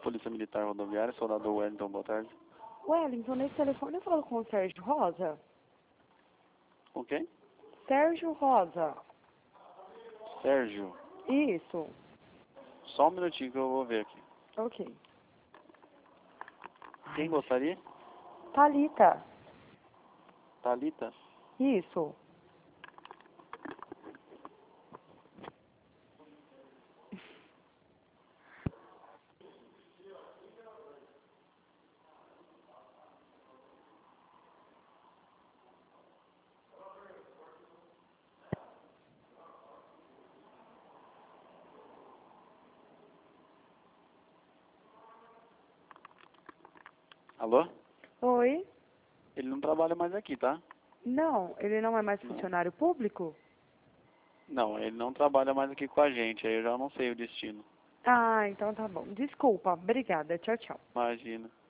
Polícia Militar Rodoviária, soldado Wellington, boa tarde. Wellington, nesse telefone eu falo com o Sérgio Rosa? Com quem? Sérgio Rosa. Sérgio. Isso. Só um minutinho que eu vou ver aqui. Ok. Quem gostaria? Thalita. Thalita? Isso. Alô? Oi? Ele não trabalha mais aqui, tá? Não, ele não é mais funcionário público? Não, ele não trabalha mais aqui com a gente, aí eu já não sei o destino. Ah, então tá bom. Desculpa. Obrigada. Tchau, tchau. Imagina.